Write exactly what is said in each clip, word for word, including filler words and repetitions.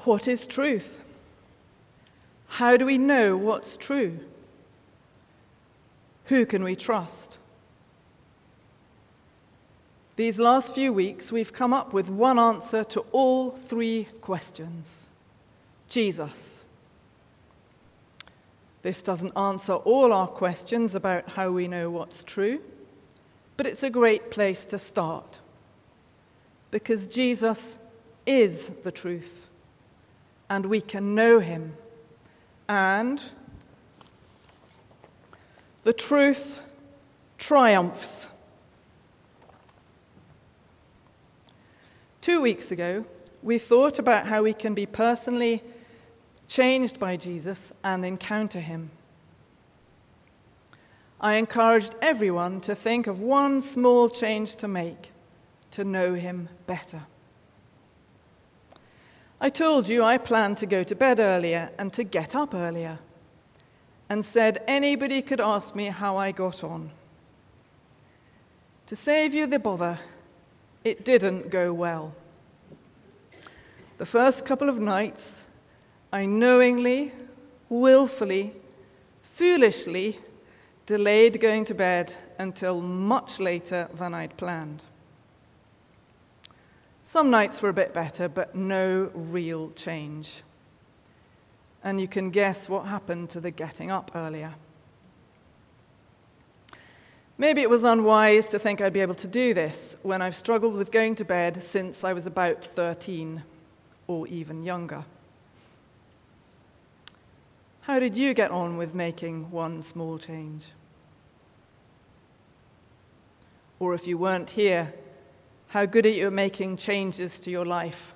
What is truth? How do we know what's true? Who can we trust? These last few weeks, we've come up with one answer to all three questions: Jesus. This doesn't answer all our questions about how we know what's true, but it's a great place to start, because Jesus is the truth, and we can know him, and the truth triumphs. Two weeks ago, we thought about how we can be personally changed by Jesus and encounter him. I encouraged everyone to think of one small change to make to know him better. I told you I planned to go to bed earlier and to get up earlier, and said anybody could ask me how I got on. To save you the bother, it didn't go well. The first couple of nights, I knowingly, willfully, foolishly delayed going to bed until much later than I'd planned. Some nights were a bit better, but no real change. And you can guess what happened to the getting up earlier. Maybe it was unwise to think I'd be able to do this when I've struggled with going to bed since I was about thirteen, or even younger. How did you get on with making one small change? Or if you weren't here, how good are you at making changes to your life?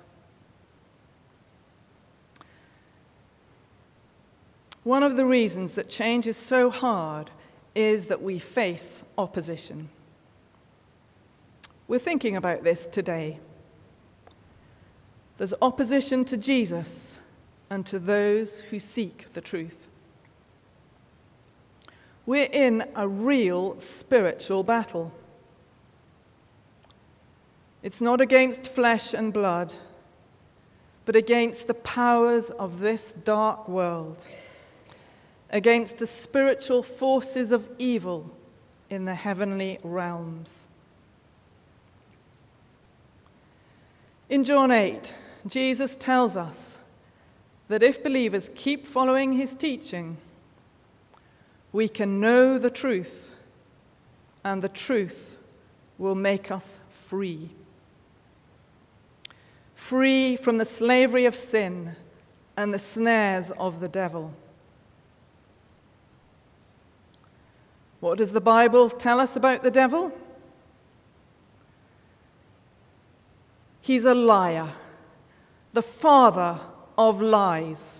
One of the reasons that change is so hard is that we face opposition. We're thinking about this today. There's opposition to Jesus and to those who seek the truth. We're in a real spiritual battle. It's not against flesh and blood, but against the powers of this dark world, against the spiritual forces of evil in the heavenly realms. In John eight, Jesus tells us that if believers keep following his teaching, we can know the truth, and the truth will make us free. Free from the slavery of sin and the snares of the devil. What does the Bible tell us about the devil? He's a liar, the father of lies.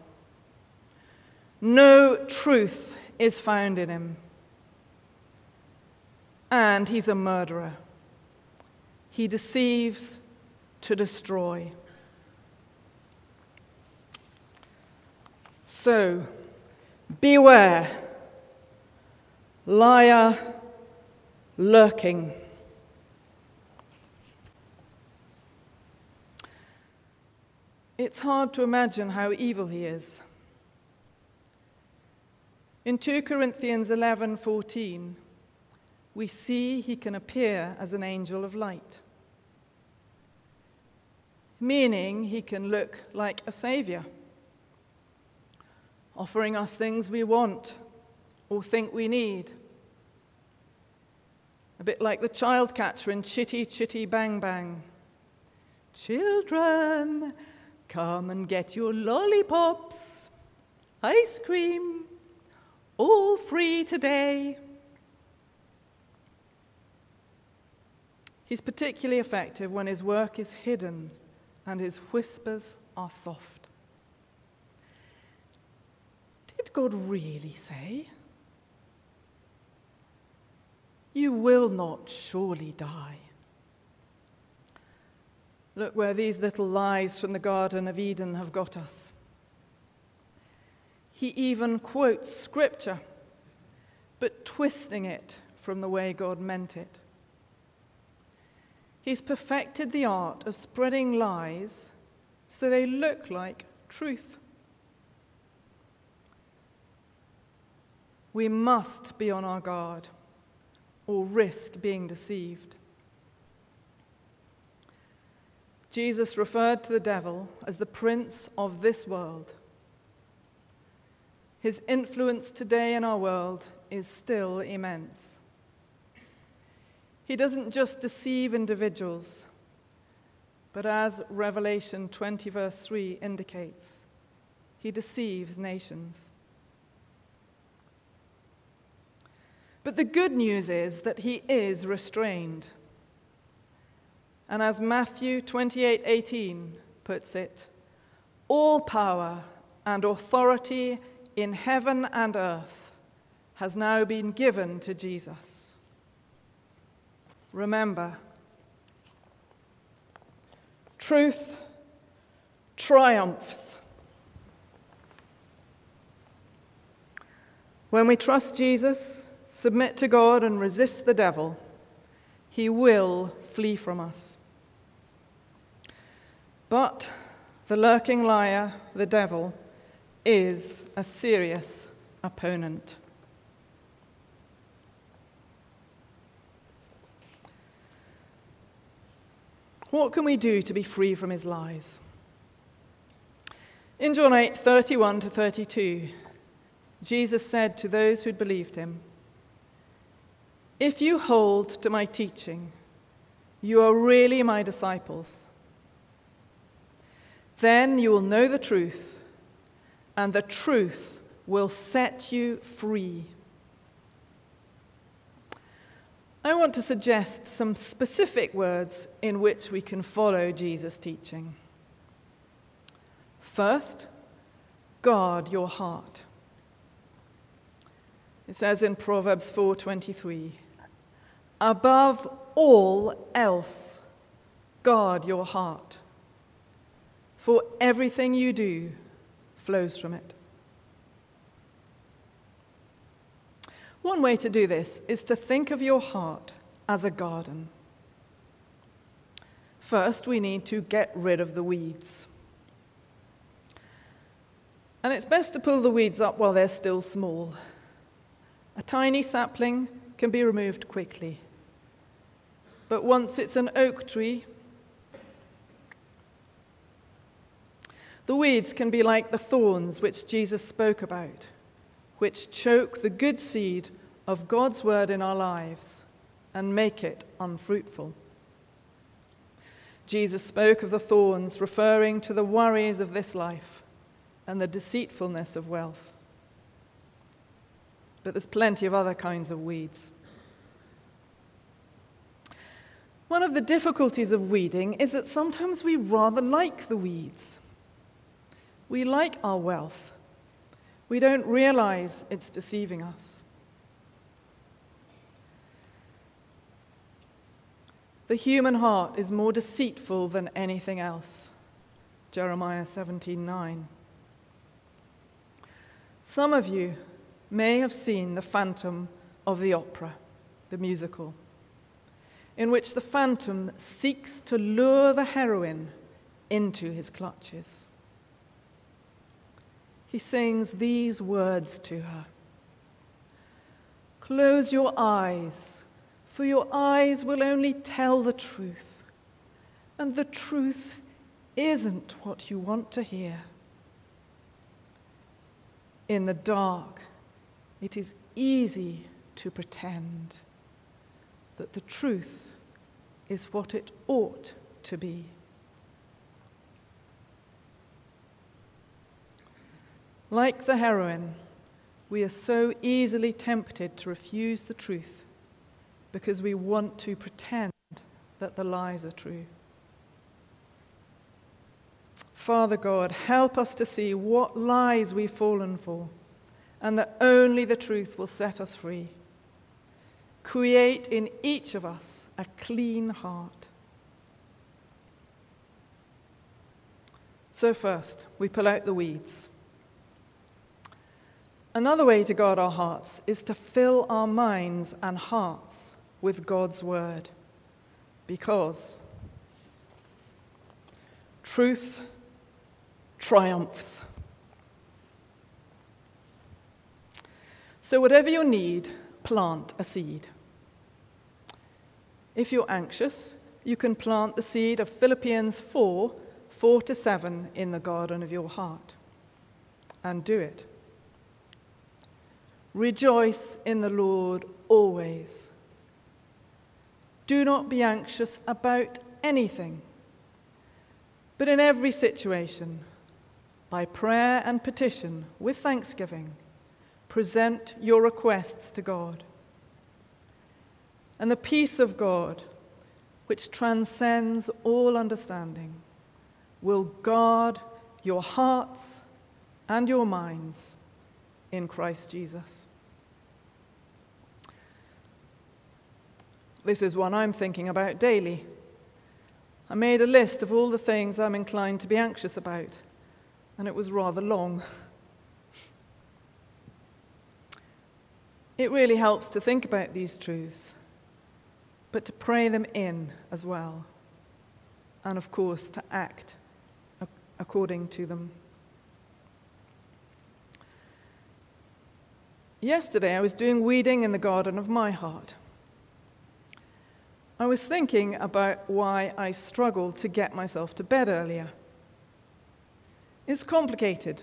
No truth is found in him. And he's a murderer. He deceives to destroy. So, beware. Liar lurking. It's hard to imagine how evil he is. In two Corinthians eleven fourteen, we see he can appear as an angel of light, meaning he can look like a savior, offering us things we want or think we need. A bit like the child catcher in Chitty Chitty Bang Bang. Children, come and get your lollipops, ice cream, all free today. He's particularly effective when his work is hidden and his whispers are soft. Did God really say, "You will not surely die"? Look where these little lies from the Garden of Eden have got us. He even quotes Scripture, but twisting it from the way God meant it. He's perfected the art of spreading lies so they look like truth. We must be on our guard or risk being deceived. Jesus referred to the devil as the prince of this world. His influence today in our world is still immense. He doesn't just deceive individuals, but as Revelation twenty verse three indicates, he deceives nations. But the good news is that he is restrained. And as Matthew twenty-eight eighteen puts it, all power and authority in heaven and earth has now been given to Jesus. Remember, truth triumphs. When we trust Jesus, submit to God, and resist the devil, he will flee from us. But the lurking liar, the devil, is a serious opponent. What can we do to be free from his lies? In John eight, thirty-one to thirty-two, Jesus said to those who'd believed him, "If you hold to my teaching, you are really my disciples. Then you will know the truth, and the truth will set you free." I want to suggest some specific words in which we can follow Jesus' teaching. First, guard your heart. It says in Proverbs four twenty-three, "Above all else, guard your heart, for everything you do flows from it." One way to do this is to think of your heart as a garden. First, we need to get rid of the weeds. And it's best to pull the weeds up while they're still small. A tiny sapling can be removed quickly. But once it's an oak tree, the weeds can be like the thorns which Jesus spoke about, which choke the good seed of God's word in our lives and make it unfruitful. Jesus spoke of the thorns, referring to the worries of this life and the deceitfulness of wealth. But there's plenty of other kinds of weeds. One of the difficulties of weeding is that sometimes we rather like the weeds. We like our wealth. We don't realize it's deceiving us. The human heart is more deceitful than anything else. Jeremiah seventeen nine. Some of you may have seen The Phantom of the Opera, the musical, in which the phantom seeks to lure the heroine into his clutches. He sings these words to her: "Close your eyes, for your eyes will only tell the truth, and the truth isn't what you want to hear. In the dark, it is easy to pretend that the truth is what it ought to be." Like the heroine, we are so easily tempted to refuse the truth because we want to pretend that the lies are true. Father God, help us to see what lies we've fallen for, and that only the truth will set us free. Create in each of us a clean heart. So first, we pull out the weeds. Another way to guard our hearts is to fill our minds and hearts with God's word, because truth triumphs. So whatever your need, plant a seed. If you're anxious, you can plant the seed of Philippians four, four to seven in the garden of your heart. And do it. Rejoice in the Lord always. Do not be anxious about anything, but in every situation, by prayer and petition, with thanksgiving, present your requests to God. And the peace of God, which transcends all understanding, will guard your hearts and your minds in Christ Jesus. This is one I'm thinking about daily. I made a list of all the things I'm inclined to be anxious about, and it was rather long. It really helps to think about these truths, but to pray them in as well, and of course to act according to them. Yesterday I was doing weeding in the garden of my heart. I was thinking about why I struggle to get myself to bed earlier. It's complicated.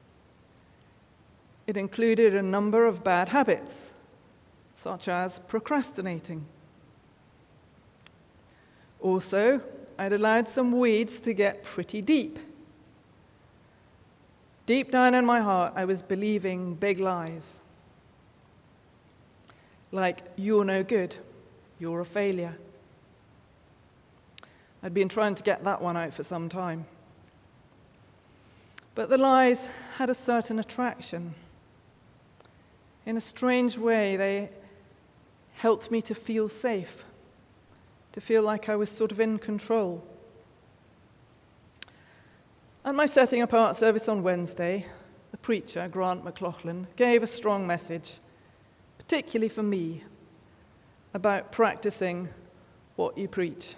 It included a number of bad habits, such as procrastinating. Also, I'd allowed some weeds to get pretty deep. Deep down in my heart, I was believing big lies. Like, you're no good, you're a failure. I'd been trying to get that one out for some time. But the lies had a certain attraction. In a strange way, they helped me to feel safe, to feel like I was sort of in control. At my setting apart service on Wednesday, the preacher, Grant McLaughlin, gave a strong message, particularly for me, about practicing what you preach.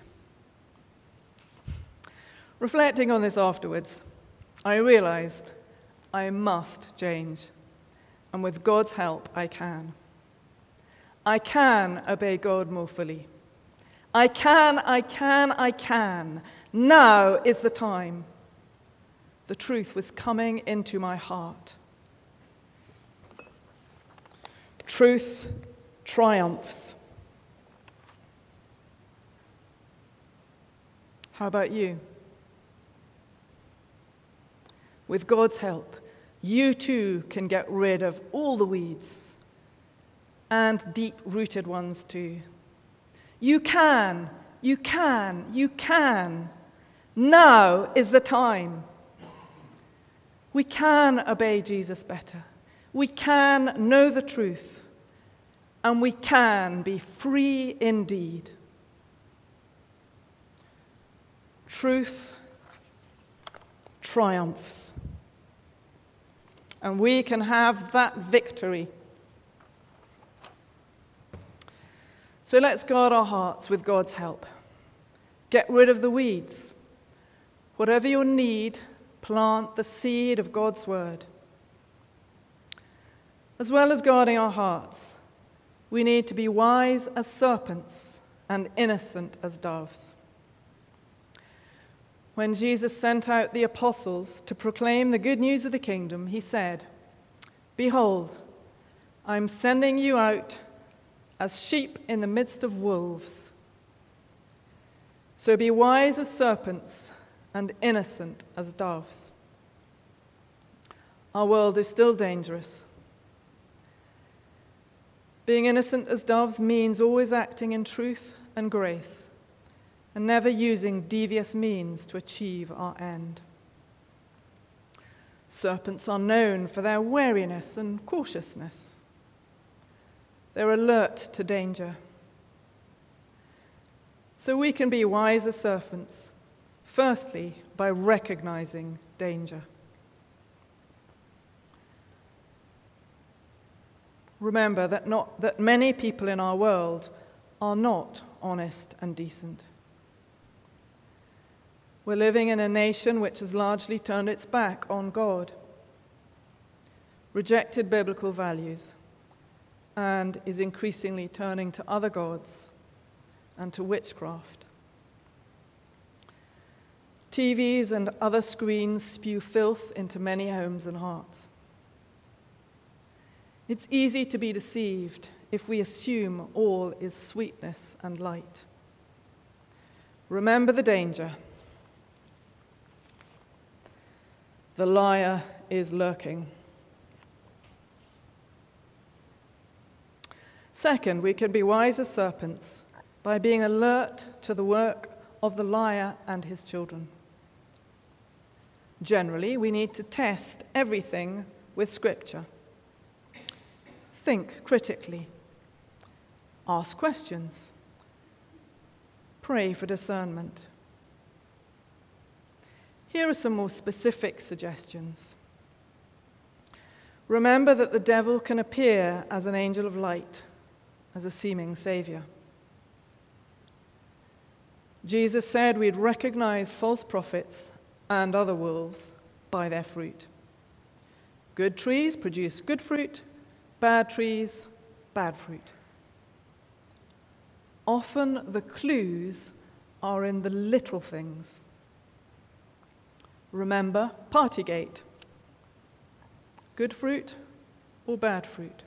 Reflecting on this afterwards, I realized I must change, and with God's help, I can. I can obey God more fully. I can, I can, I can. Now is the time. The truth was coming into my heart. Truth triumphs. How about you? With God's help, you too can get rid of all the weeds, and deep-rooted ones too. You can, you can, you can. Now is the time. We can obey Jesus better. We can know the truth, and we can be free indeed. Truth triumphs. And we can have that victory. So let's guard our hearts with God's help. Get rid of the weeds. Whatever your need, plant the seed of God's word. As well as guarding our hearts, we need to be wise as serpents and innocent as doves. When Jesus sent out the apostles to proclaim the good news of the kingdom, he said, "Behold, I'm sending you out as sheep in the midst of wolves. So be wise as serpents and innocent as doves." Our world is still dangerous. Being innocent as doves means always acting in truth and grace, and never using devious means to achieve our end. Serpents are known for their wariness and cautiousness. They're alert to danger. So we can be wise as serpents, firstly, by recognizing danger. Remember that not that many people in our world are not honest and decent. We're living in a nation which has largely turned its back on God, rejected biblical values, and is increasingly turning to other gods and to witchcraft. T Vs and other screens spew filth into many homes and hearts. It's easy to be deceived if we assume all is sweetness and light. Remember the danger. The liar is lurking. Second, we can be wise as serpents by being alert to the work of the liar and his children. Generally, we need to test everything with Scripture. Think critically. Ask questions. Pray for discernment. Here are some more specific suggestions. Remember that the devil can appear as an angel of light, as a seeming savior. Jesus said we'd recognize false prophets and other wolves by their fruit. Good trees produce good fruit, bad trees, bad fruit. Often the clues are in the little things. Remember Partygate. Good fruit or bad fruit?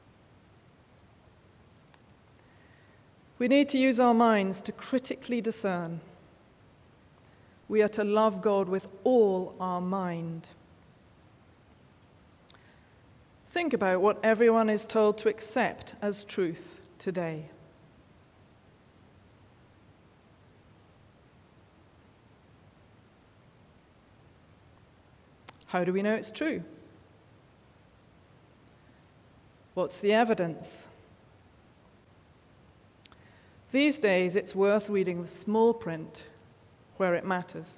We need to use our minds to critically discern. We are to love God with all our mind. Think about what everyone is told to accept as truth today. How do we know it's true? What's the evidence? These days, it's worth reading the small print where it matters.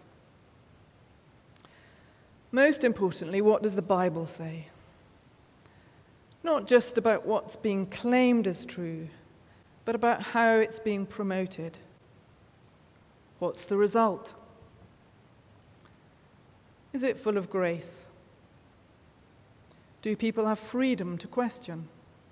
Most importantly, what does the Bible say? Not just about what's being claimed as true, but about how it's being promoted. What's the result? Is it full of grace? Do people have freedom to question?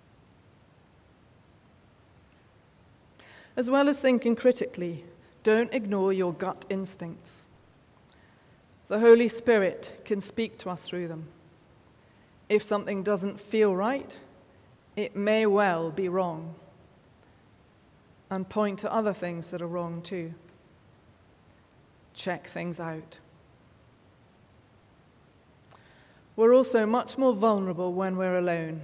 As well as thinking critically, don't ignore your gut instincts. The Holy Spirit can speak to us through them. If something doesn't feel right, it may well be wrong, and point to other things that are wrong too. Check things out. We're also much more vulnerable when we're alone.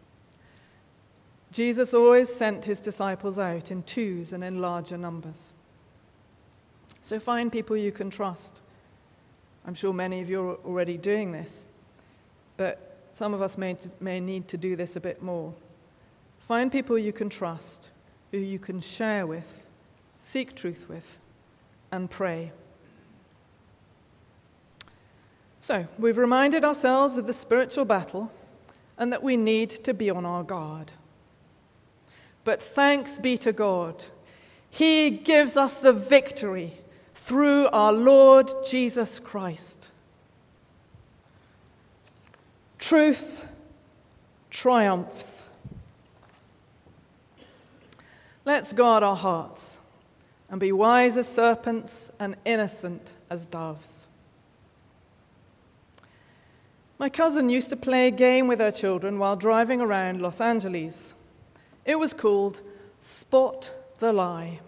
Jesus always sent his disciples out in twos and in larger numbers. So find people you can trust. I'm sure many of you are already doing this, but some of us may, may need to do this a bit more. Find people you can trust, who you can share with, seek truth with, and pray. So, we've reminded ourselves of the spiritual battle and that we need to be on our guard. But thanks be to God, he gives us the victory through our Lord Jesus Christ. Truth triumphs. Let's guard our hearts and be wise as serpents and innocent as doves. My cousin used to play a game with her children while driving around Los Angeles. It was called Spot the Lie.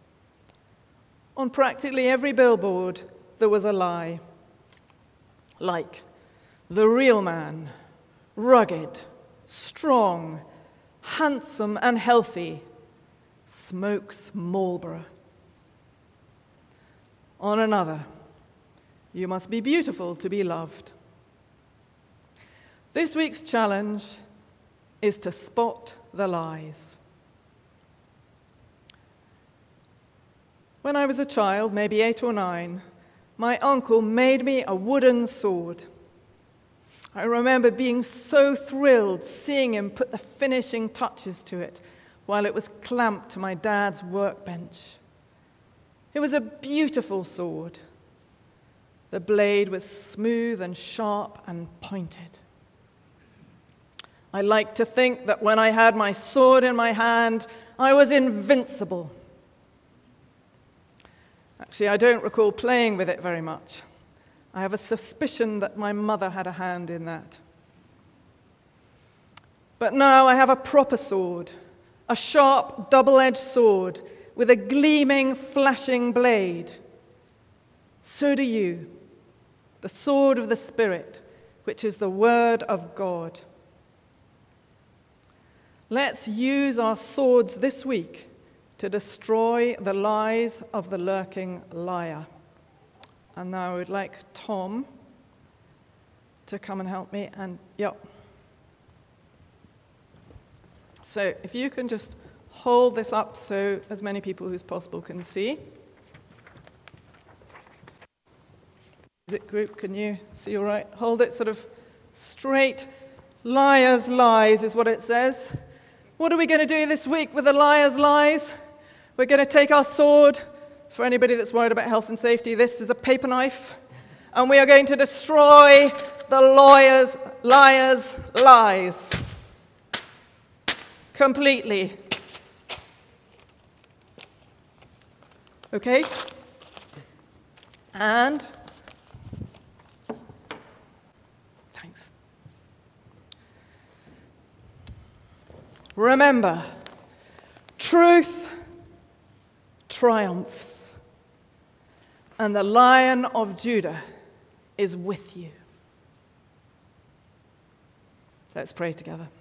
On practically every billboard, there was a lie. Like, the real man, rugged, strong, handsome and healthy, smokes Marlboro. On another, you must be beautiful to be loved. This week's challenge is to spot the lies. When I was a child, maybe eight or nine, my uncle made me a wooden sword. I remember being so thrilled seeing him put the finishing touches to it while it was clamped to my dad's workbench. It was a beautiful sword, The blade was smooth and sharp and pointed. I like to think that when I had my sword in my hand, I was invincible. Actually, I don't recall playing with it very much. I have a suspicion that my mother had a hand in that. But now I have a proper sword, a sharp, double-edged sword with a gleaming, flashing blade. So do you, the sword of the Spirit, which is the Word of God. Let's use our swords this week to destroy the lies of the lurking liar. And now I would like Tom to come and help me. And, yep. So if you can just hold this up so as many people as possible can see. Music group, can you see all right? Hold it sort of straight. Liar's lies is what it says. What are we going to do this week with the liar's lies? We're going to take our sword. For anybody that's worried about health and safety, this is a paper knife. And we are going to destroy the lawyer's, liar's lies. Completely. Okay? And... Thanks. Remember, truth triumphs, and the Lion of Judah is with you. Let's pray together.